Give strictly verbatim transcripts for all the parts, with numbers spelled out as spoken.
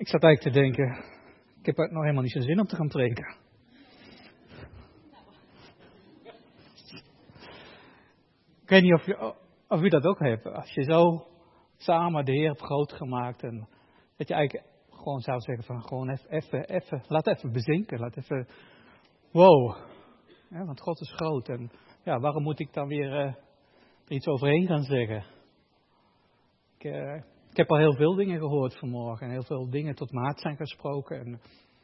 Ik zat eigenlijk te denken, ik heb nog helemaal niet zo'n zin om te gaan preken. Ik weet niet of, je, of u dat ook hebt. Als je zo samen de Heer hebt groot gemaakt. En dat je eigenlijk gewoon zou zeggen van gewoon even, even, even laat even bezinken. Laat even, wow. Ja, want God is groot. En ja, waarom moet ik dan weer uh, er iets overheen gaan zeggen? Ik, uh, ik heb al heel veel dingen gehoord vanmorgen. En heel veel dingen tot mijn hart zijn gesproken. En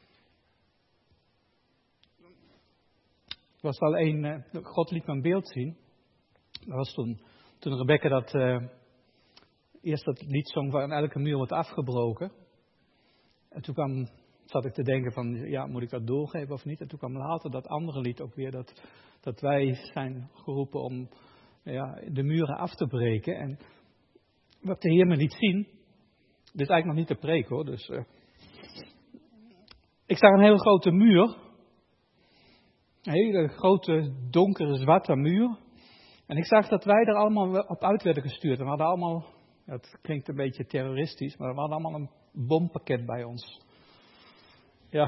er was wel één, uh, God liet me een beeld zien. Dat was toen, toen Rebecca dat, uh, eerst dat lied zong van elke muur wordt afgebroken. En toen kwam, zat ik te denken van, ja, moet ik dat doorgeven of niet? En toen kwam later dat andere lied ook weer, dat, dat wij zijn geroepen om ja, de muren af te breken. En wat de Heer me liet zien, dit is eigenlijk nog niet de preek hoor, dus uh, ik zag een hele grote muur. Een hele grote, donkere, zwarte muur. En ik zag dat wij er allemaal op uit werden gestuurd. En we hadden allemaal, het klinkt een beetje terroristisch, maar we hadden allemaal een bompakket bij ons. Ja.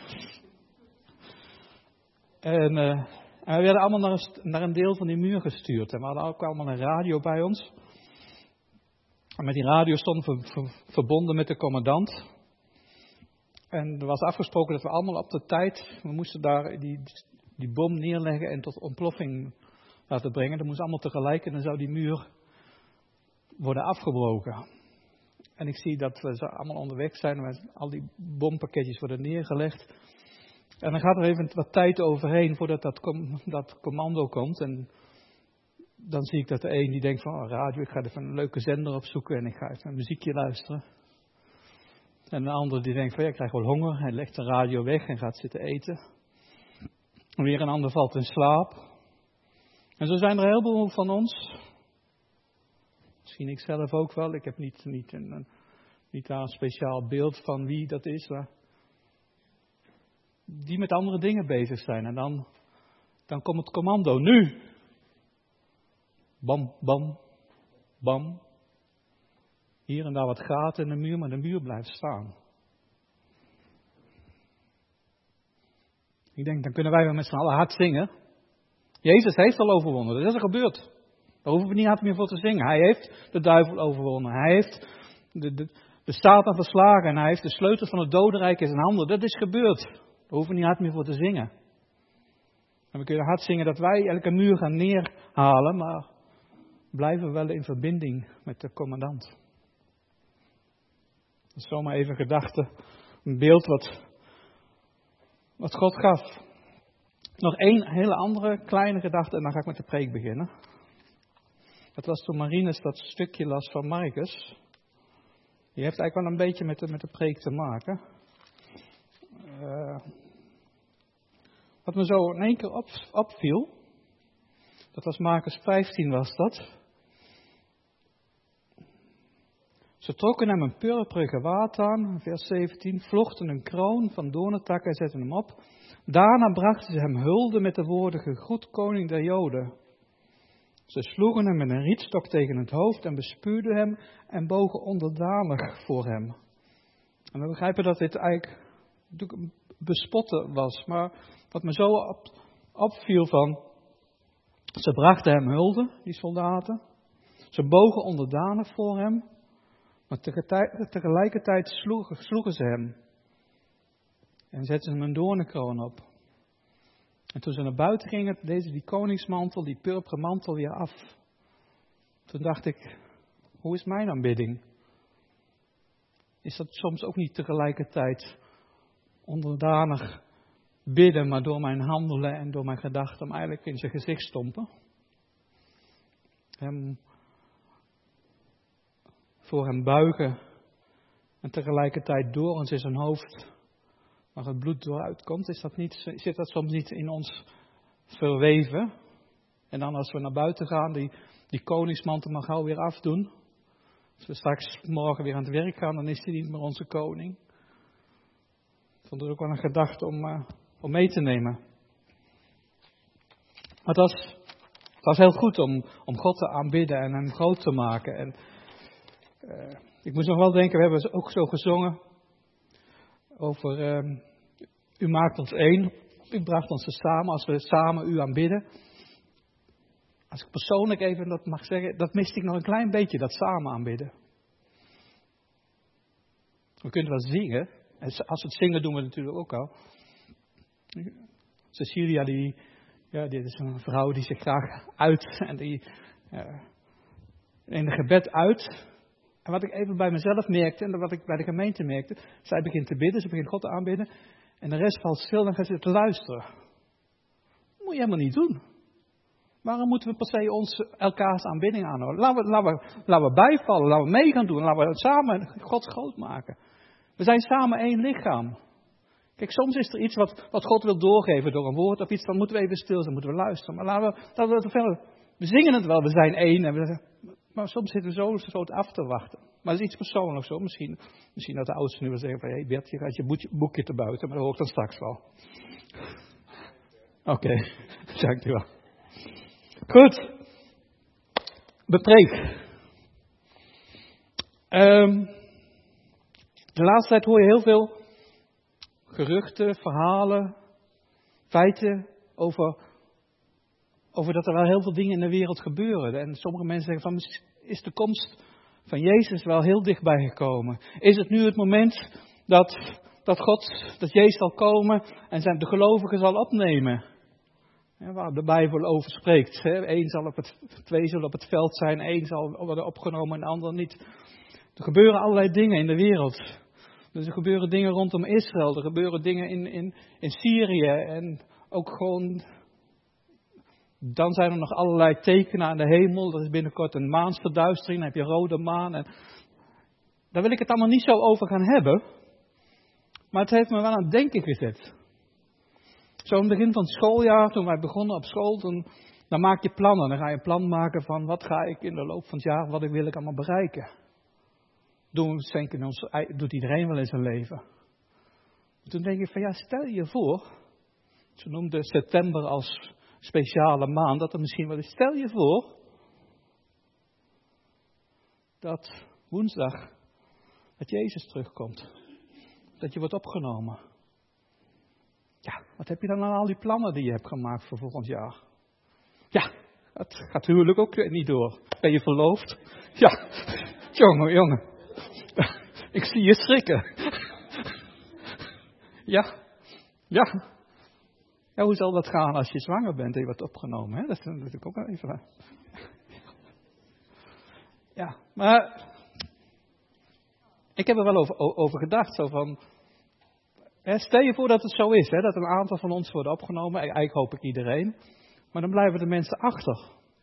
En, uh, en we werden allemaal naar een, naar een deel van die muur gestuurd. En we hadden ook allemaal een radio bij ons. En met die radio stonden we ver, verbonden met de commandant. En er was afgesproken dat we allemaal op de tijd, we moesten daar die, die bom neerleggen en tot ontploffing laten brengen. Dat moest allemaal tegelijk en dan zou die muur worden afgebroken. En ik zie dat we allemaal onderweg zijn en al die bompakketjes worden neergelegd. En dan gaat er even wat tijd overheen voordat dat, com- dat commando komt. En dan zie ik dat de een die denkt van oh, radio, ik ga even een leuke zender opzoeken en ik ga even een muziekje luisteren. En de ander die denkt van ja, ik krijg wel honger. Hij legt de radio weg en gaat zitten eten. En weer een ander valt in slaap. En zo zijn er een heleboel van ons. Misschien ik zelf ook wel. Ik heb niet, niet, een, niet daar een speciaal beeld van wie dat is. Maar die met andere dingen bezig zijn. En dan, dan komt het commando. Nu! Bam, bam, bam. Hier en daar wat gaten in de muur, maar de muur blijft staan. Ik denk, dan kunnen wij wel met z'n allen hard zingen. Jezus heeft al overwonnen, dat is er gebeurd. Daar hoeven we niet hard meer voor te zingen. Hij heeft de duivel overwonnen. Hij heeft de, de, de Satan verslagen en hij heeft de sleutel van het dodenrijk in zijn handen. Dat is gebeurd. Daar hoeven we niet hard meer voor te zingen. En we kunnen hard zingen dat wij elke muur gaan neerhalen, maar blijven wel in verbinding met de commandant. Dat is zomaar even een gedachte, een beeld wat, wat God gaf. Nog één hele andere kleine gedachte en dan ga ik met de preek beginnen. Dat was toen Marinus dat stukje las van Marcus. Die heeft eigenlijk wel een beetje met de, met de preek te maken. Uh, wat me zo in één keer op, opviel, dat was Marcus vijftien was dat. Ze trokken hem een purperen gewaad aan, vers zeventien, vlochten een kroon van doornentakken en zetten hem op. Daarna brachten ze hem hulde met de woorden, gegroet koning der Joden. Ze sloegen hem met een rietstok tegen het hoofd en bespuwden hem en bogen onderdanig voor hem. En we begrijpen dat dit eigenlijk natuurlijk bespotten was, maar wat me zo op, opviel van, ze brachten hem hulde, die soldaten. Ze bogen onderdanig voor hem, maar tegelijkertijd sloegen, sloegen ze hem. En zetten ze hem een doornenkroon op. En toen ze naar buiten gingen, deden ze die koningsmantel, die purperen mantel weer af. Toen dacht ik, hoe is mijn aanbidding? Is dat soms ook niet tegelijkertijd onderdanig bidden, maar door mijn handelen en door mijn gedachten hem eigenlijk in zijn gezicht stompen? Hem voor hem buigen en tegelijkertijd door ons in zijn hoofd waar het bloed dooruit komt, is dat niet, zit dat soms niet in ons verweven? En dan als we naar buiten gaan, die, die koningsmantel maar gauw weer afdoen. Als we straks morgen weer aan het werk gaan, dan is hij niet meer onze koning. Ik vond het ook wel een gedachte om, uh, om mee te nemen. Maar het was, het was heel goed om, om God te aanbidden en hem groot te maken. En uh, ik moest nog wel denken, we hebben ook zo gezongen. over um, u maakt ons één, u bracht ons samen als we samen u aanbidden. Als ik persoonlijk even dat mag zeggen, dat miste ik nog een klein beetje, dat samen aanbidden. We kunnen wel zingen, en als we het zingen doen we het natuurlijk ook al. Cecilia, die, ja, dit is een vrouw die zich graag uit en die uh, in het gebed uit. En wat ik even bij mezelf merkte en wat ik bij de gemeente merkte, zij begint te bidden, ze begint God te aanbidden en de rest valt stil en gaat zitten luisteren. Dat moet je helemaal niet doen. Waarom moeten we per se ons, elkaars aanbidding aanhouden? Laten we, laten, we, laten we bijvallen, laten we mee gaan doen, laten we samen God groot maken. We zijn samen één lichaam. Kijk, soms is er iets wat, wat God wil doorgeven door een woord of iets, dan moeten we even stil zijn, moeten we luisteren. Maar laten we, laten we, verder, we zingen het wel, we zijn één. En we, maar soms zitten we zo, zo af te wachten. Maar dat is iets persoonlijks hoor. Misschien, misschien dat de oudsten nu wel zeggen van, hé hey Bert, je gaat je boekje, boekje te buiten, maar dat hoort dan straks wel. Oké, okay. Dankjewel. Goed. Bepreek. Um, de laatste tijd hoor je heel veel geruchten, verhalen, feiten over, over dat er wel heel veel dingen in de wereld gebeuren. En sommige mensen zeggen van, is de komst van Jezus wel heel dichtbij gekomen? Is het nu het moment dat, dat God, dat Jezus zal komen en zijn, de gelovigen zal opnemen? Ja, waar de Bijbel over spreekt. Hè. Eén zal op het, twee zullen op het veld zijn, één zal worden opgenomen en de ander niet. Er gebeuren allerlei dingen in de wereld. Dus er gebeuren dingen rondom Israël, er gebeuren dingen in, in, in Syrië en ook gewoon. Dan zijn er nog allerlei tekenen aan de hemel. Er is binnenkort een maansverduistering, dan heb je rode maan. En daar wil ik het allemaal niet zo over gaan hebben. Maar het heeft me wel aan het denken gezet. Zo in het begin van het schooljaar, toen wij begonnen op school, dan, dan maak je plannen. Dan ga je een plan maken van wat ga ik in de loop van het jaar, wat ik wil ik allemaal bereiken. Doen we denken ons, doet iedereen wel in zijn leven. Toen denk ik van ja, stel je voor, ze noemden september als speciale maand, dat er misschien wel is. Stel je voor dat woensdag dat Jezus terugkomt. Dat je wordt opgenomen. Ja, wat heb je dan aan al die plannen die je hebt gemaakt voor volgend jaar? Ja, het gaat huwelijk ook niet door. Ben je verloofd? Ja, jongen, jongen. Ik zie je schrikken. Ja, ja. Ja, hoe zal dat gaan als je zwanger bent en je wordt opgenomen? Hè? Dat is natuurlijk ook wel even. Ja, maar ik heb er wel over, over gedacht. Zo van, hè, stel je voor dat het zo is, hè, dat een aantal van ons worden opgenomen. Eigenlijk hoop ik iedereen. Maar dan blijven de mensen achter.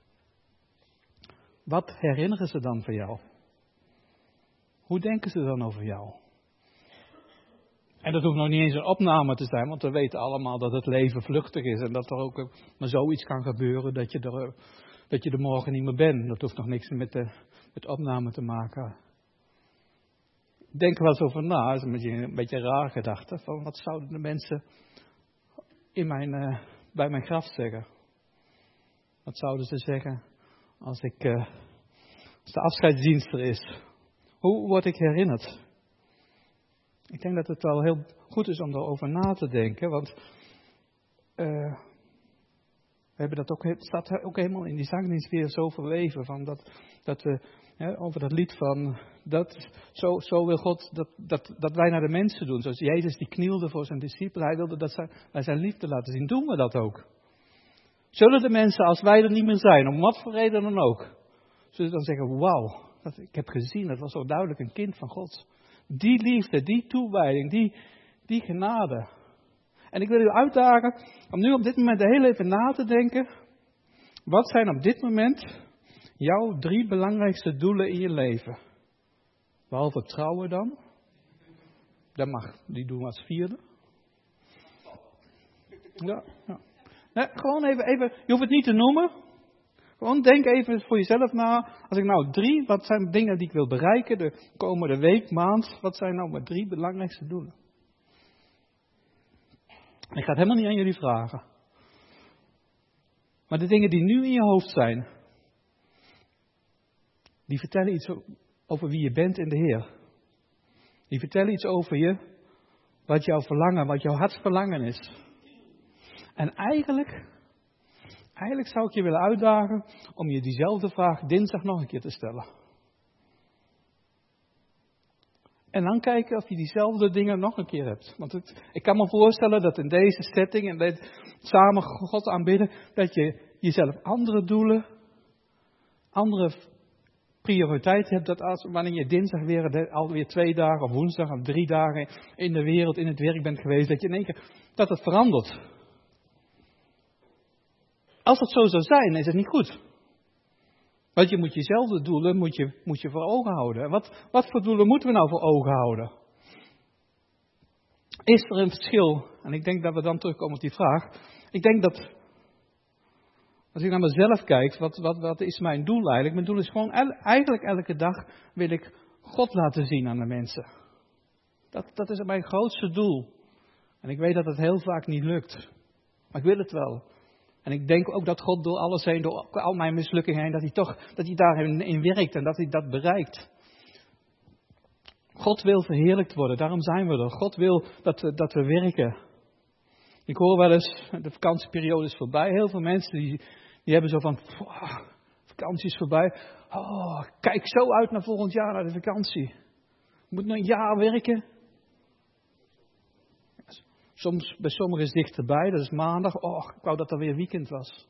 Wat herinneren ze dan van jou? Hoe denken ze dan over jou? En dat hoeft nog niet eens een opname te zijn, want we weten allemaal dat het leven vluchtig is. En dat er ook maar zoiets kan gebeuren dat je er, dat je er morgen niet meer bent. Dat hoeft nog niks met de met opname te maken. Ik denk er wel eens over na, dat is een beetje een beetje een raar gedachte. Van wat zouden de mensen in mijn, uh, bij mijn graf zeggen? Wat zouden ze zeggen als, ik, uh, als de afscheidsdienst er is? Hoe word ik herinnerd? Ik denk dat het wel heel goed is om erover na te denken, want uh, we hebben dat ook, het staat ook helemaal in die zangdienst weer zo verweven, van dat, dat we, hè, over dat lied van, dat, zo, zo wil God dat, dat, dat wij naar de mensen doen. Zoals Jezus die knielde voor zijn discipelen, hij wilde dat zij, wij zijn liefde laten zien. Doen we dat ook? Zullen de mensen, als wij er niet meer zijn, om wat voor reden dan ook, zullen dan zeggen, wauw, ik heb gezien, dat was zo duidelijk een kind van God. Die liefde, die toewijding, die, die genade. En ik wil u uitdagen om nu op dit moment heel even na te denken. Wat zijn op dit moment jouw drie belangrijkste doelen in je leven? Behalve trouwen dan. Dat mag, die doen we als vierde. Ja, ja. Nee, gewoon even, even, je hoeft het niet te noemen. Gewoon denk even voor jezelf na. Als ik nou drie, wat zijn dingen die ik wil bereiken de komende week, maand. Wat zijn nou mijn drie belangrijkste doelen? Ik ga het helemaal niet aan jullie vragen. Maar de dingen die nu in je hoofd zijn. Die vertellen iets over wie je bent in de Heer. Die vertellen iets over je. Wat jouw verlangen, wat jouw hartsverlangen is. En eigenlijk, eigenlijk zou ik je willen uitdagen om je diezelfde vraag dinsdag nog een keer te stellen. En dan kijken of je diezelfde dingen nog een keer hebt. Want het, ik kan me voorstellen dat in deze setting en bij samen God aanbidden, dat je jezelf andere doelen, andere prioriteiten hebt. Dat als wanneer je dinsdag weer alweer twee dagen of woensdag of drie dagen in de wereld, in het werk bent geweest, dat je in één keer, dat het verandert. Als het zo zou zijn, is het niet goed. Want je moet jezelfde doelen moet je, moet je voor ogen houden. Wat, wat voor doelen moeten we nou voor ogen houden? Is er een verschil? En ik denk dat we dan terugkomen op die vraag. Ik denk dat, als ik naar mezelf kijk, wat, wat, wat is mijn doel eigenlijk? Mijn doel is gewoon, eigenlijk elke dag wil ik God laten zien aan de mensen. Dat, dat is mijn grootste doel. En ik weet dat het heel vaak niet lukt. Maar ik wil het wel. En ik denk ook dat God door alles heen, door al mijn mislukkingen heen, dat hij toch, dat hij daarin in werkt en dat hij dat bereikt. God wil verheerlijkt worden, daarom zijn we er. God wil dat we, dat we werken. Ik hoor wel eens, de vakantieperiode is voorbij. Heel veel mensen die, die hebben zo van, oh, vakantie is voorbij. Oh, kijk zo uit naar volgend jaar, naar de vakantie. Ik moet nog een jaar werken. Soms, bij sommigen is het dichterbij, dat is maandag. Oh, ik wou dat er weer weekend was.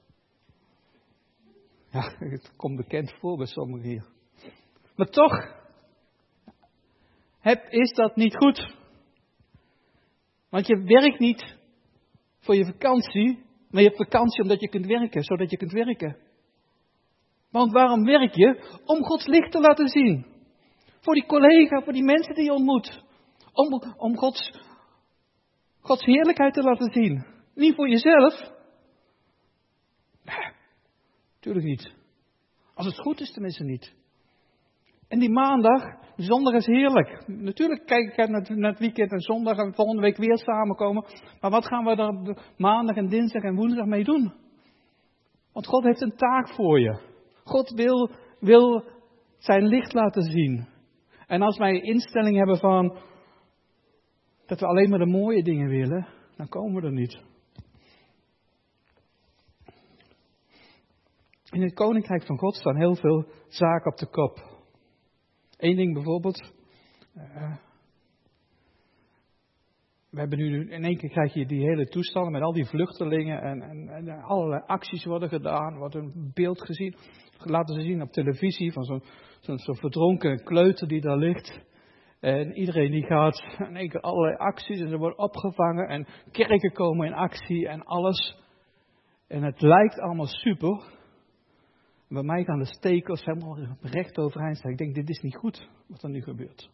Ja, het komt bekend voor bij sommigen hier. Maar toch, heb, is dat niet goed. Want je werkt niet voor je vakantie, maar je hebt vakantie omdat je kunt werken, zodat je kunt werken. Want waarom werk je? Om Gods licht te laten zien. Voor die collega, voor die mensen die je ontmoet. Om, om Gods... Gods heerlijkheid te laten zien. Niet voor jezelf. Nee, natuurlijk niet. Als het goed is tenminste niet. En die maandag, zondag is heerlijk. Natuurlijk kijk ik naar, naar het weekend en zondag en volgende week weer samenkomen. Maar wat gaan we daar maandag en dinsdag en woensdag mee doen? Want God heeft een taak voor je. God wil, wil zijn licht laten zien. En als wij een instelling hebben van... dat we alleen maar de mooie dingen willen, dan komen we er niet. In het koninkrijk van God staan heel veel zaken op de kop. Eén ding bijvoorbeeld. Uh, we hebben nu in één keer krijg je die hele toestanden met al die vluchtelingen en, en, en allerlei acties worden gedaan, wordt een beeld gezien, laten ze zien op televisie van zo'n, zo'n, zo'n verdronken kleuter die daar ligt. En iedereen die gaat in één keer allerlei acties en ze worden opgevangen en kerken komen in actie en alles. En het lijkt allemaal super. Bij mij gaan de stekels helemaal recht overeind staan. Ik denk, dit is niet goed wat er nu gebeurt.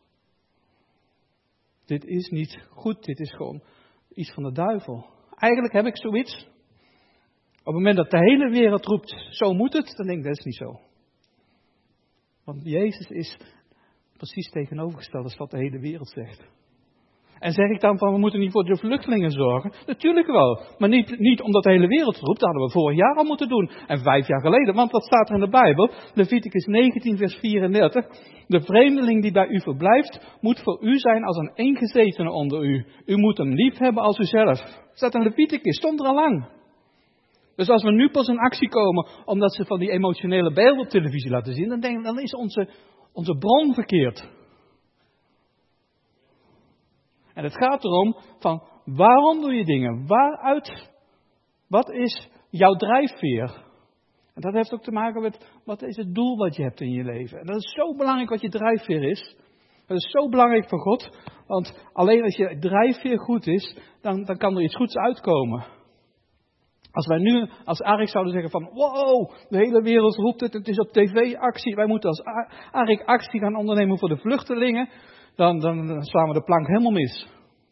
Dit is niet goed, dit is gewoon iets van de duivel. Eigenlijk heb ik zoiets. Op het moment dat de hele wereld roept, zo moet het, dan denk ik, dat is niet zo. Want Jezus is precies tegenovergesteld als wat de hele wereld zegt. En zeg ik dan van, we moeten niet voor de vluchtelingen zorgen? Natuurlijk wel. Maar niet, niet omdat de hele wereld roept, dat hadden we vorig jaar al moeten doen. En vijf jaar geleden. Want wat staat er in de Bijbel? Leviticus negentien vers vierendertig. De vreemdeling die bij u verblijft, moet voor u zijn als een eengezetene onder u. U moet hem lief hebben als uzelf. Staat in Leviticus, stond er al lang. Dus als we nu pas in actie komen, omdat ze van die emotionele beelden op televisie laten zien, dan denk ik, dan is onze, onze bron verkeerd. En het gaat erom van, waarom doe je dingen? Waaruit, wat is jouw drijfveer? En dat heeft ook te maken met, wat is het doel wat je hebt in je leven? En dat is zo belangrijk wat je drijfveer is. Dat is zo belangrijk voor God. Want alleen als je drijfveer goed is, dan, dan kan er iets goeds uitkomen. Als wij nu als Arik zouden zeggen van, wow, de hele wereld roept het, het is op tv actie. Wij moeten als Arik actie gaan ondernemen voor de vluchtelingen. Dan, dan, dan slaan we de plank helemaal mis.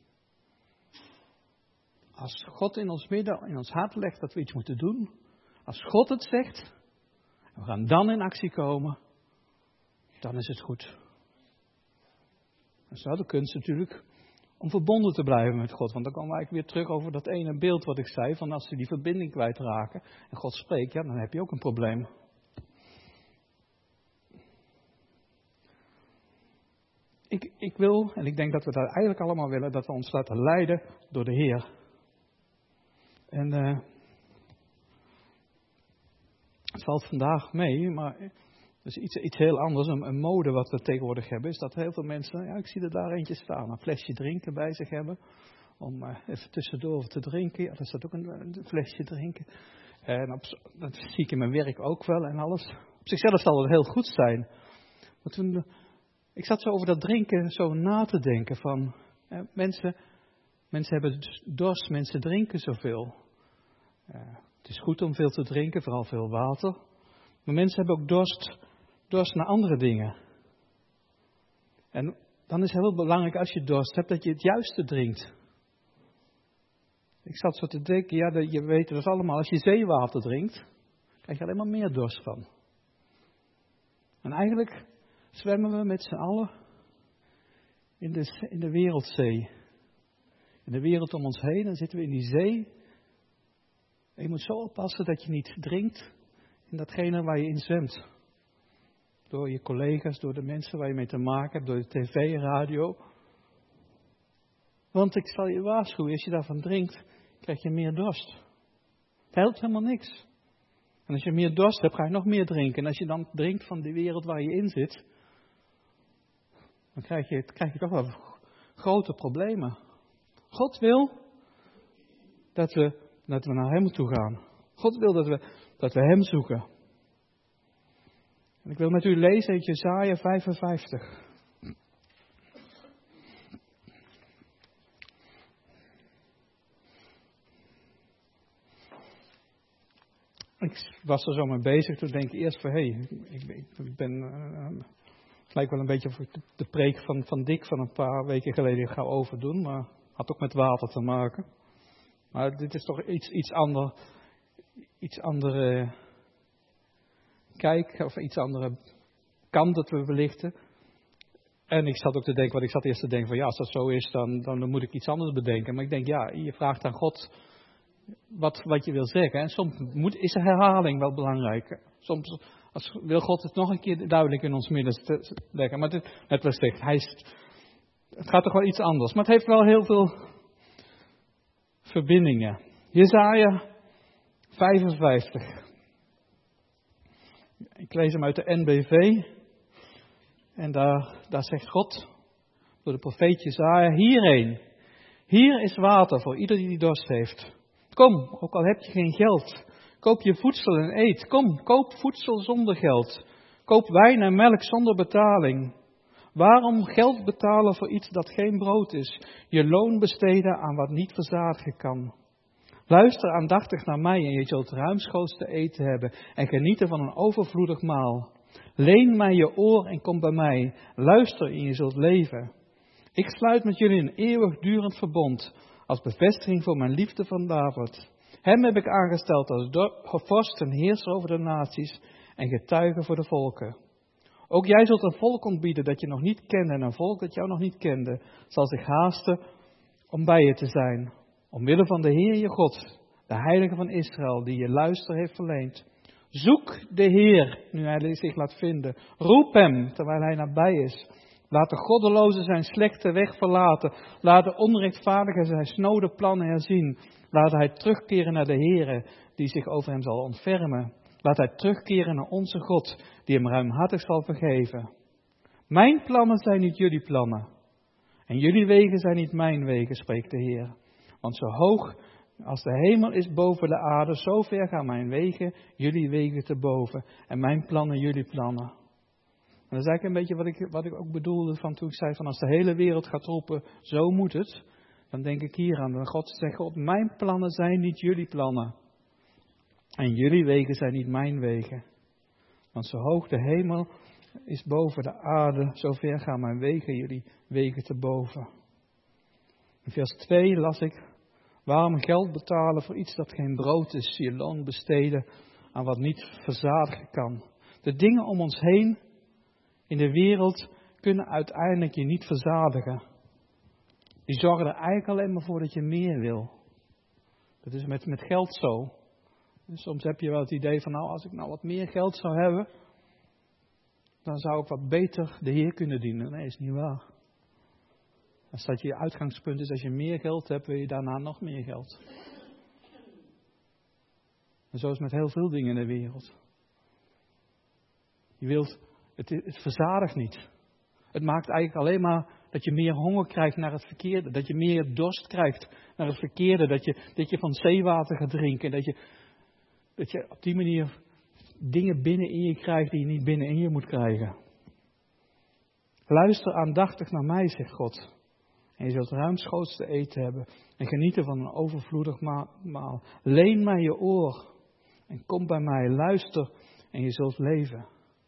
Als God in ons midden, in ons hart legt dat we iets moeten doen. Als God het zegt, en we gaan dan in actie komen, dan is het goed. Dat is wel de kunst natuurlijk, om verbonden te blijven met God. Want dan komen we eigenlijk weer terug over dat ene beeld wat ik zei, van als ze die verbinding kwijtraken en God spreekt, ja, dan heb je ook een probleem. ik, ik wil, en ik denk dat we dat eigenlijk allemaal willen, dat we ons laten leiden door de Heer. En uh, het valt vandaag mee, maar het is iets, iets heel anders. Een, een mode wat we tegenwoordig hebben, is dat heel veel mensen, ja, ik zie er daar eentje staan, een flesje drinken bij zich hebben. Om uh, even tussendoor te drinken. Ja, daar staat ook een, een flesje drinken. En op, dat zie ik in mijn werk ook wel en alles. Op zichzelf zal het heel goed zijn. Maar toen, ik zat zo over dat drinken zo na te denken van, eh, mensen, mensen hebben dorst, mensen drinken zoveel. Uh, het is goed om veel te drinken, vooral veel water. Maar mensen hebben ook dorst, dorst naar andere dingen. En dan is het heel belangrijk als je dorst hebt dat je het juiste drinkt. Ik zat zo te denken, ja, dat, je weet dat allemaal, als je zeewater drinkt, krijg je alleen maar meer dorst van. En eigenlijk zwemmen we met z'n allen in de, in de wereldzee. In de wereld om ons heen, dan zitten we in die zee. En je moet zo oppassen dat je niet drinkt in datgene waar je in zwemt. Door je collega's, door de mensen waar je mee te maken hebt, door de tv, radio. Want ik zal je waarschuwen, als je daarvan drinkt, krijg je meer dorst. Het helpt helemaal niks. En als je meer dorst hebt, ga je nog meer drinken. En als je dan drinkt van die wereld waar je in zit, dan krijg je, krijg je toch wel grote problemen. God wil dat we, dat we naar Hem toe gaan. God wil dat we, dat we Hem zoeken. En ik wil met u lezen uit Jesaja vijfenvijftig. Ik was er zo mee bezig, toen denk ik eerst van, hé, hey, ik, ik ben, uh, het lijkt wel een beetje of ik de, de preek van, van Dick van een paar weken geleden ga overdoen, maar had ook met water te maken. Maar dit is toch iets, iets ander, iets andere kijk, of iets andere kant dat we belichten. En ik zat ook te denken, want ik zat eerst te denken van, ja, als dat zo is, dan, dan, dan moet ik iets anders bedenken. Maar ik denk, ja, je vraagt aan God Wat, wat je wil zeggen. En soms moet, is de herhaling wel belangrijk. Soms als, wil God het nog een keer duidelijk in ons midden leggen. Maar dit, net was het, hij is, het gaat toch wel iets anders. Maar het heeft wel heel veel verbindingen. Jesaja vijfenvijftig. Ik lees hem uit de N B V. En daar, daar zegt God door de profeet Jesaja: hierheen. Hier is water voor ieder die dorst heeft. Kom, ook al heb je geen geld. Koop je voedsel en eet. Kom, koop voedsel zonder geld. Koop wijn en melk zonder betaling. Waarom geld betalen voor iets dat geen brood is? Je loon besteden aan wat niet verzadigen kan. Luister aandachtig naar mij en je zult ruimschoots te eten hebben en genieten van een overvloedig maal. Leen mij je oor en kom bij mij. Luister en je zult leven. Ik sluit met jullie een eeuwigdurend verbond als bevestiging voor mijn liefde van David. Hem heb ik aangesteld als vorst en heerser over de naties en getuige voor de volken. Ook jij zult een volk ontbieden dat je nog niet kende en een volk dat jou nog niet kende, zal zich haasten om bij je te zijn. Omwille van de Heer je God, de Heilige van Israël, die je luister heeft verleend. Zoek de Heer, nu hij zich laat vinden. Roep hem, terwijl hij nabij is. Laat de goddeloze zijn slechte weg verlaten. Laat de onrechtvaardige zijn snode plannen herzien. Laat hij terugkeren naar de Heere, die zich over hem zal ontfermen. Laat hij terugkeren naar onze God, die hem ruimhartig zal vergeven. Mijn plannen zijn niet jullie plannen. En jullie wegen zijn niet mijn wegen, spreekt de Heer. Want zo hoog als de hemel is boven de aarde, zo ver gaan mijn wegen, jullie wegen te boven. En mijn plannen, jullie plannen. En dat is eigenlijk een beetje wat ik, wat ik ook bedoelde van toen ik zei van als de hele wereld gaat roepen, zo moet het. Dan denk ik hier aan. Dan God zegt, God, mijn plannen zijn niet jullie plannen. En jullie wegen zijn niet mijn wegen. Want zo hoog de hemel is boven de aarde, zo ver gaan mijn wegen, jullie wegen te boven. In vers twee las ik, waarom geld betalen voor iets dat geen brood is, je loon besteden aan wat niet verzadigen kan. De dingen om ons heen in de wereld kunnen uiteindelijk je niet verzadigen. Die zorgen er eigenlijk alleen maar voor dat je meer wil. Dat is met, met geld zo. Dus soms heb je wel het idee van, nou, als ik nou wat meer geld zou hebben, dan zou ik wat beter de Heer kunnen dienen. Nee, is niet waar. Als dat je uitgangspunt is, als je meer geld hebt, wil je daarna nog meer geld. En zo is het met heel veel dingen in de wereld. Je wilt, het, het verzadigt niet. Het maakt eigenlijk alleen maar dat je meer honger krijgt naar het verkeerde. Dat je meer dorst krijgt naar het verkeerde. Dat je, dat je van zeewater gaat drinken. Dat je, dat je op die manier dingen binnenin je krijgt die je niet binnenin je moet krijgen. Luister aandachtig naar mij, zegt God. En je zult ruimschoots te eten hebben. En genieten van een overvloedig maal. Leen mij je oor. En kom bij mij. Luister en je zult leven.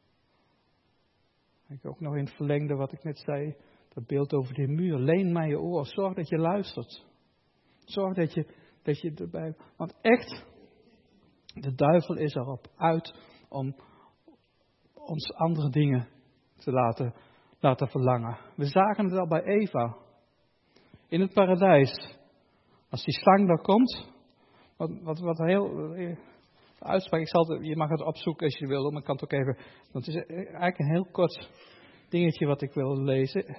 Ik ook nog in het verlengde wat ik net zei. Dat beeld over die muur. Leen mij je oor. Zorg dat je luistert. Zorg dat je, dat je erbij... Want echt, de duivel is erop uit om ons andere dingen te laten, laten verlangen. We zagen het al bij Eva. In het paradijs. Als die slang daar komt. Wat, wat, wat heel... uitspraak, ik zal het, je mag het opzoeken als je wil. Maar ik kan het ook even... Want het is eigenlijk een heel kort dingetje wat ik wil lezen.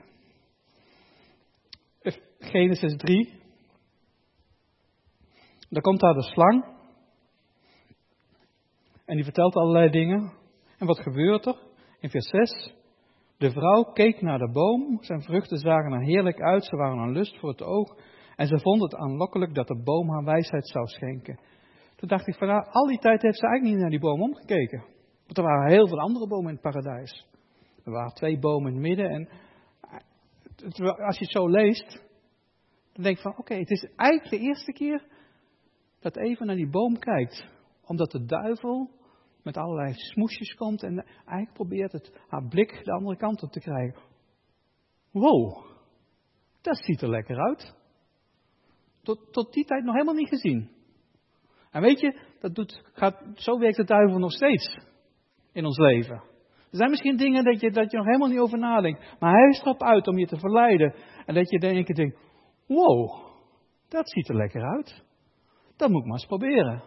Genesis drie. Daar komt daar de slang. En die vertelt allerlei dingen. En wat gebeurt er? In vers zes. De vrouw keek naar de boom. Zijn vruchten zagen er heerlijk uit. Ze waren een lust voor het oog. En ze vond het aanlokkelijk dat de boom haar wijsheid zou schenken. Toen dacht ik van nou, al die tijd heeft ze eigenlijk niet naar die boom omgekeken. Want er waren heel veel andere bomen in het paradijs. Er waren twee bomen in het midden. En als je het zo leest, dan denk je van oké, okay, het is eigenlijk de eerste keer dat Eva naar die boom kijkt. Omdat de duivel met allerlei smoesjes komt en eigenlijk probeert het haar blik de andere kant op te krijgen. Wow, dat ziet er lekker uit. Tot, tot die tijd nog helemaal niet gezien. En weet je, dat doet, gaat, zo werkt de duivel nog steeds in ons leven. Er zijn misschien dingen dat je, dat je nog helemaal niet over nadenkt. Maar hij is erop uit om je te verleiden. En dat je in één keer denkt, wow, dat ziet er lekker uit. Dat moet ik maar eens proberen.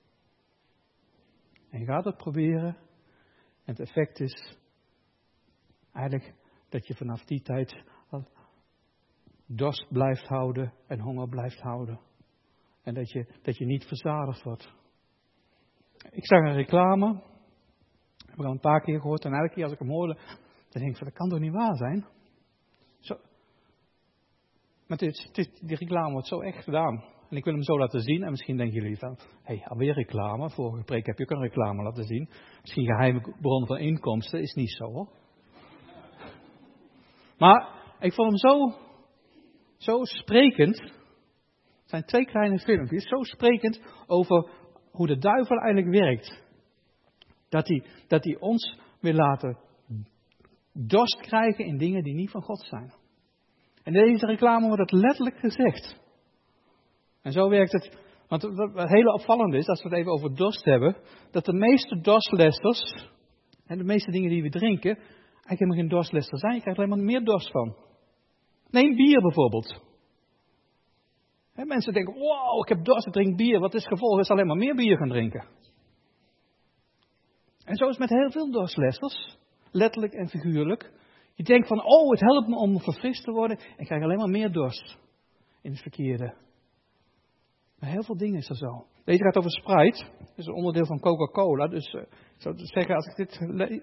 En je gaat het proberen. En het effect is eigenlijk dat je vanaf die tijd dorst blijft houden en honger blijft houden. En dat je, dat je niet verzadigd wordt. Ik zag een reclame. Heb ik al een paar keer gehoord. En elke keer als ik hem hoorde, dan denk ik van dat kan toch niet waar zijn? Zo. Maar dit, dit, die reclame wordt zo echt gedaan. En ik wil hem zo laten zien. En misschien denken jullie van, hé, hey, alweer reclame. Vorige preek heb je ook een reclame laten zien. Misschien geheime bron van inkomsten. Is niet zo hoor. Maar ik vond hem zo, zo sprekend. Het zijn twee kleine filmpjes. Zo sprekend over hoe de duivel eigenlijk werkt. Dat hij, dat hij ons wil laten dorst krijgen in dingen die niet van God zijn. En in deze reclame wordt het letterlijk gezegd. En zo werkt het. Want wat heel opvallend is, als we het even over dorst hebben, dat de meeste dorstlessers, en de meeste dingen die we drinken, eigenlijk helemaal geen dorstlesser zijn. Je krijgt alleen maar meer dorst van. Neem bier bijvoorbeeld. He, mensen denken, wow, ik heb dorst, ik drink bier. Wat is het gevolg? Is alleen maar meer bier gaan drinken. En zo is het met heel veel dorstlessers. Letterlijk en figuurlijk. Je denkt van, oh, het helpt me om verfrist te worden. En ik krijg alleen maar meer dorst. In het verkeerde. Maar heel veel dingen is er zo. Deze gaat over Sprite. Dat is een onderdeel van Coca-Cola. Dus uh, ik zou zeggen, als ik dit lees.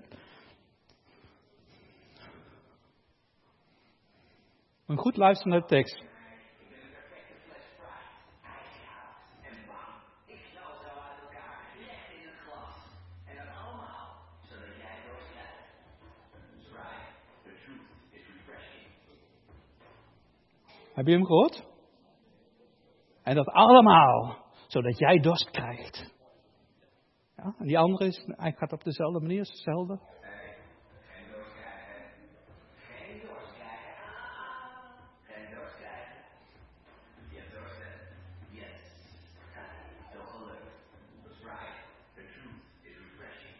Moet goed luisteren naar de tekst. Heb je hem gehoord? En dat allemaal, zodat jij dorst krijgt. Ja, en die andere is, hij gaat op dezelfde manier, is hetzelfde. Geen dorst krijgen. Geen dorst krijgen. Geen dorst krijgen. Je hebt dorst, hè? Yes. Toch gelukt. That's right. The truth is refreshing.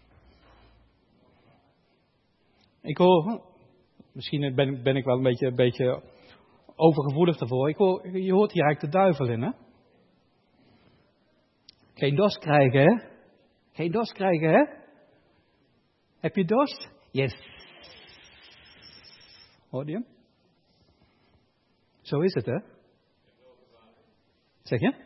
Ik hoor, misschien ben, ben ik wel een beetje... Een beetje overgevoelig ervoor. Ik hoor, je hoort hier eigenlijk de duivel in, hè? Geen dorst krijgen, hè? Geen dorst krijgen, hè? Heb je dorst? Yes. Hoor je hem? Zo is het, hè? Zeg je?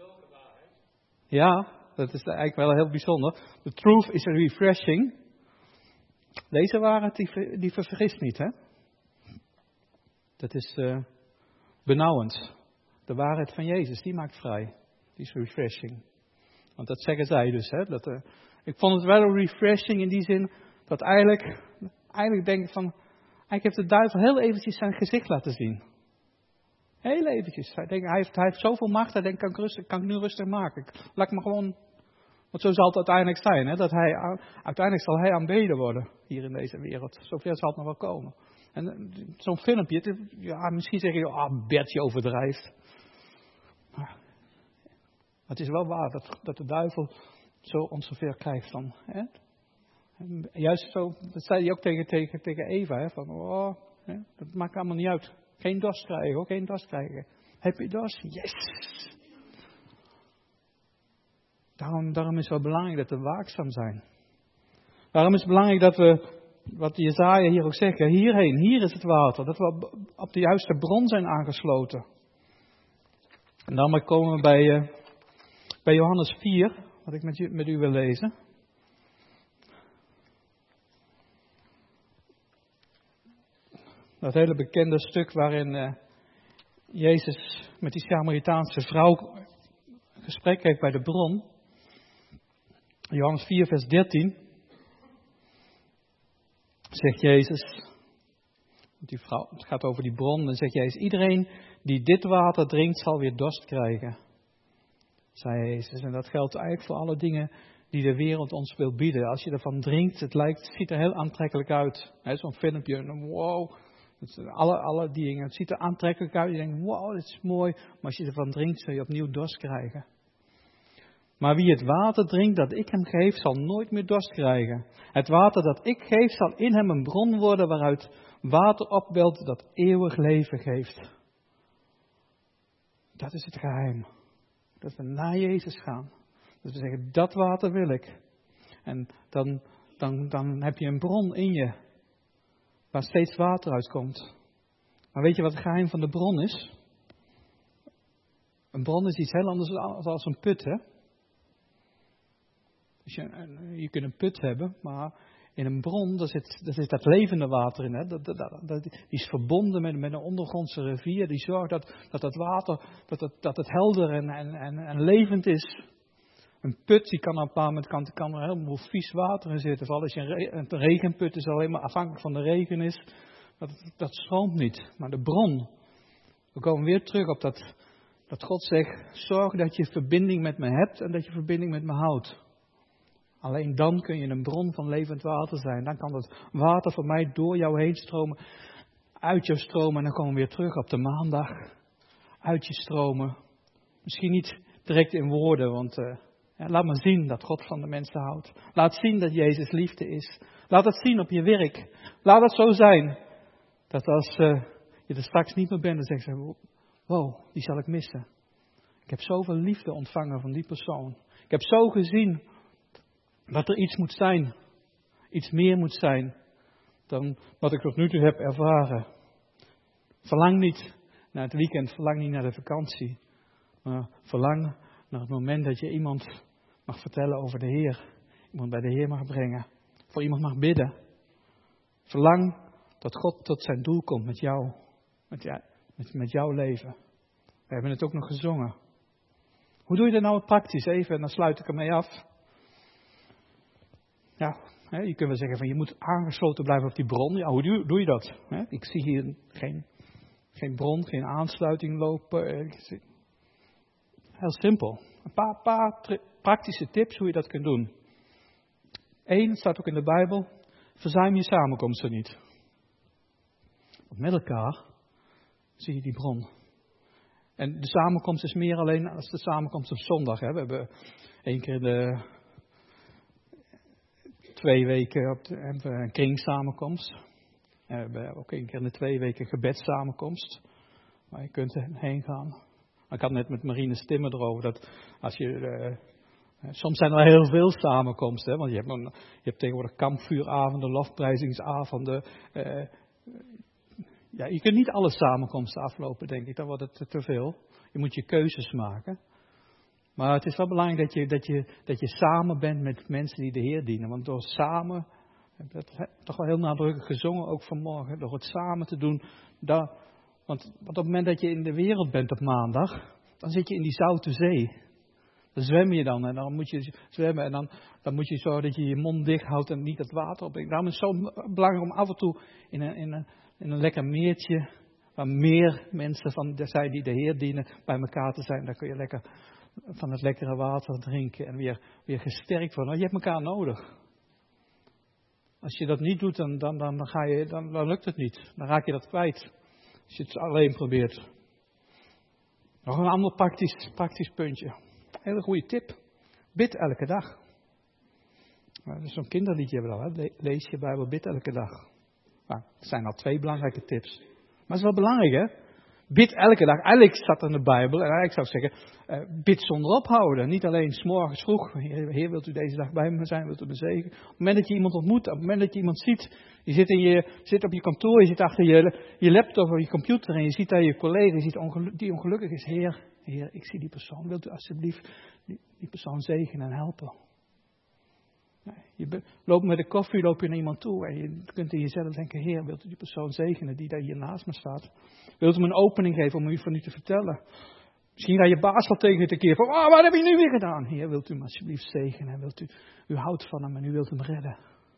Ja, dat is eigenlijk wel heel bijzonder. The truth is refreshing. Deze waarheid, die, die vergist niet, hè? Dat is uh, benauwend. De waarheid van Jezus, die maakt vrij. Die is refreshing. Want dat zeggen zij dus, hè? Dat, uh, ik vond het wel refreshing in die zin dat eigenlijk, eigenlijk denk ik van, eigenlijk heeft de duivel heel eventjes zijn gezicht laten zien. Heel eventjes. Hij, denkt, hij, heeft, hij heeft zoveel macht, hij denkt, kan ik, rustig, kan ik nu rustig maken. Laat me gewoon, want zo zal het uiteindelijk zijn, hè? Dat hij, uiteindelijk zal hij aanbeden worden hier in deze wereld. Zover zal het nog wel komen. En zo'n filmpje, ja, misschien zeg je, ah, Bertje overdrijft. Maar het is wel waar dat, dat de duivel zo ons zover krijgt van. Hè? En juist zo, dat zei hij ook tegen, tegen, tegen Eva, hè, van, oh, hè, dat maakt allemaal niet uit. Geen dorst krijgen, hoor, geen dorst krijgen. Heb je dorst? Yes! Daarom, daarom is het wel belangrijk dat we waakzaam zijn. Daarom is het belangrijk dat we, wat Jesaja hier ook zegt, hierheen, hier is het water. Dat we op de juiste bron zijn aangesloten. En dan komen we bij, uh, bij Johannes vier, wat ik met u, met u wil lezen. Dat hele bekende stuk waarin uh, Jezus met die Samaritaanse vrouw een gesprek heeft bij de bron. Johannes vier vers dertien. Zegt Jezus, die vrouw, het gaat over die bron, dan zegt Jezus, iedereen die dit water drinkt zal weer dorst krijgen. Zei Jezus, en dat geldt eigenlijk voor alle dingen die de wereld ons wil bieden. Als je ervan drinkt, het lijkt, het ziet er heel aantrekkelijk uit. He, zo'n filmpje, wow, het, alle, alle dingen, het ziet er aantrekkelijk uit. Je denkt, wow, dit is mooi, maar als je ervan drinkt, zul je opnieuw dorst krijgen. Maar wie het water drinkt dat ik hem geef, zal nooit meer dorst krijgen. Het water dat ik geef, zal in hem een bron worden waaruit water opwelt dat eeuwig leven geeft. Dat is het geheim. Dat we naar Jezus gaan. Dat we zeggen, dat water wil ik. En dan, dan, dan heb je een bron in je, waar steeds water uitkomt. Maar weet je wat het geheim van de bron is? Een bron is iets heel anders dan een put, hè? Dus je, je kunt een put hebben, maar in een bron, daar zit, daar zit dat levende water in. Hè? Dat, dat, dat, die is verbonden met, met een ondergrondse rivier. Die zorgt dat dat, dat water dat het, dat het helder en, en, en, en levend is. Een put, die kan op een bepaald moment kan, kan er helemaal vies water in zitten. Vooral als je een, re, een regenput is, alleen maar afhankelijk van de regen is. Dat, dat stroomt niet. Maar de bron, we komen weer terug op dat, dat God zegt, zorg dat je verbinding met me hebt en dat je verbinding met me houdt. Alleen dan kun je een bron van levend water zijn. Dan kan dat water voor mij door jou heen stromen, uit jou stromen. En dan komen we weer terug op de maandag. Uit je stromen. Misschien niet direct in woorden, want uh, ja, laat maar zien dat God van de mensen houdt. Laat zien dat Jezus liefde is. Laat het zien op je werk. Laat het zo zijn dat als uh, je er straks niet meer bent, dan zeg je, wow, die zal ik missen. Ik heb zoveel liefde ontvangen van die persoon. Ik heb zo gezien dat er iets moet zijn, iets meer moet zijn dan wat ik tot nu toe heb ervaren. Verlang niet naar het weekend, verlang niet naar de vakantie, maar verlang naar het moment dat je iemand mag vertellen over de Heer, iemand bij de Heer mag brengen, voor iemand mag bidden. Verlang dat God tot zijn doel komt met jou, met, jou, met, met jouw leven. We hebben het ook nog gezongen. Hoe doe je dat nou praktisch? Even, en dan sluit ik ermee af. Ja, hè, je kunt wel zeggen van je moet aangesloten blijven op die bron. Ja, hoe doe, doe je dat? Hè? Ik zie hier geen, geen bron, geen aansluiting lopen. Heel simpel. Een paar, paar tri- praktische tips hoe je dat kunt doen. Eén, staat ook in de Bijbel, verzuim je samenkomsten niet. Want met elkaar zie je die bron. En de samenkomst is meer alleen als de samenkomst op zondag. Hè. We hebben één keer de... Twee weken op de, hebben we een kringsamenkomst. En we hebben ook een keer in de twee weken gebedssamenkomst. Waar je kunt heen gaan. Ik had net met Marine Stimmer erover dat als je... Uh, soms zijn er heel veel samenkomsten. Hè, want je hebt, een, je hebt tegenwoordig kampvuuravonden, lofprijzingsavonden. Uh, ja, je kunt niet alle samenkomsten aflopen, denk ik. Dan wordt het te, te veel. Je moet je keuzes maken. Maar het is wel belangrijk dat je, dat, je, dat je samen bent met mensen die de Heer dienen. Want door samen, dat is toch wel heel nadrukkelijk gezongen ook vanmorgen, door het samen te doen. Daar, want, want op het moment dat je in de wereld bent op maandag, dan zit je in die zoute zee. Dan zwem je dan en dan moet je zwemmen en dan, dan moet je zorgen dat je je mond dicht houdt en niet het water opbrengt. Daarom is het zo belangrijk om af en toe in een, in een, in een lekker meertje, waar meer mensen van zijn die de Heer dienen, bij elkaar te zijn. Dan kun je lekker van het lekkere water drinken en weer, weer gesterkt worden. Want je hebt elkaar nodig. Als je dat niet doet, dan, dan, dan, dan, ga je, dan, dan lukt het niet. Dan raak je dat kwijt. Als je het alleen probeert. Nog een ander praktisch, praktisch puntje. Hele goede tip. Bid elke dag. Nou, dat is zo'n kinderliedje hebben we al. Hè? Lees je Bijbel, bid elke dag. Nou, dat zijn al twee belangrijke tips. Maar het is wel belangrijk, hè? Bid elke dag. Eigenlijk staat er in de Bijbel, en eigenlijk zou ik zeggen, uh, bid zonder ophouden. Niet alleen 's morgens vroeg. Heer, Heer, wilt u deze dag bij me zijn? Wilt u me zegenen? Op het moment dat je iemand ontmoet, op het moment dat je iemand ziet, je zit, in je, zit op je kantoor, je zit achter je, je laptop of je computer en je ziet daar je collega, je ziet ongelu- die ongelukkig is. Heer, Heer, ik zie die persoon. Wilt u alsjeblieft die, die persoon zegenen en helpen? Nee, je be, loopt met de koffie, loop je naar iemand toe en je kunt in jezelf denken, Heer, wilt u die persoon zegenen die daar hier naast me staat? Wilt u me een opening geven om u van u te vertellen? Misschien ga je baas al tegen te keer van, oh, wat heb je nu weer gedaan? Heer, wilt u hem alsjeblieft zegenen? Wilt u, u houdt van hem en u wilt hem redden?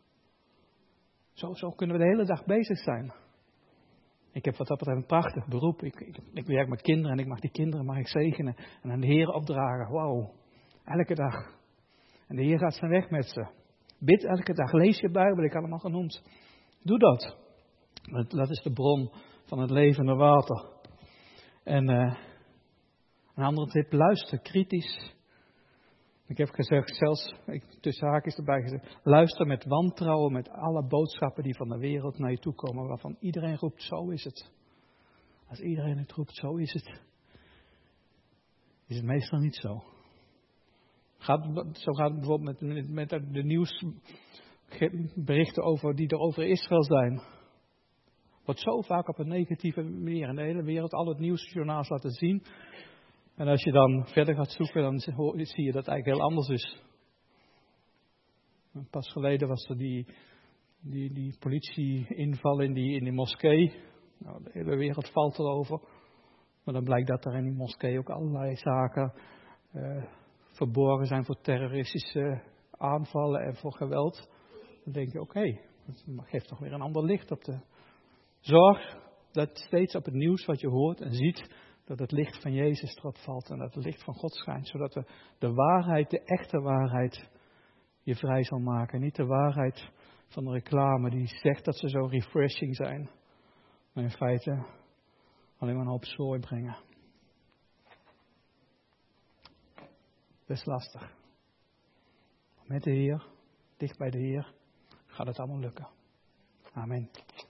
Zo, zo kunnen we de hele dag bezig zijn. Ik heb wat dat betreft een prachtig beroep. Ik, ik, ik werk met kinderen en ik mag die kinderen mag ik zegenen en aan de Heer opdragen. Wauw, elke dag. En de Heer gaat zijn weg met ze. Bid elke dag, lees je Bijbel, ik had hem al genoemd. Doe dat. Dat is de bron van het levende water. En uh, een andere tip, luister kritisch. Ik heb gezegd, zelfs, ik, tussen haakjes erbij gezegd, luister met wantrouwen met alle boodschappen die van de wereld naar je toe komen, waarvan iedereen roept, zo is het. Als iedereen het roept, zo is het, is het meestal niet zo. Gaat, zo gaat het bijvoorbeeld met, met de nieuwsberichten over, die er over Israël zijn. Wordt zo vaak op een negatieve manier in de hele wereld al het nieuwsjournaals laten zien. En als je dan verder gaat zoeken, dan zie je dat het eigenlijk heel anders is. Pas geleden was er die, die, die politie-inval in die, in die moskee. Nou, de hele wereld valt erover. Maar dan blijkt dat er in die moskee ook allerlei zaken uh, verborgen zijn voor terroristische aanvallen en voor geweld. Dan denk je, oké, okay, dat geeft toch weer een ander licht op de... Zorg dat steeds op het nieuws wat je hoort en ziet, dat het licht van Jezus erop valt en dat het licht van God schijnt. Zodat de, de waarheid, de echte waarheid, je vrij zal maken. Niet de waarheid van de reclame die zegt dat ze zo refreshing zijn. Maar in feite alleen maar een hoop zooi brengen. Best lastig. Met de Heer, dicht bij de Heer, gaat het allemaal lukken. Amen.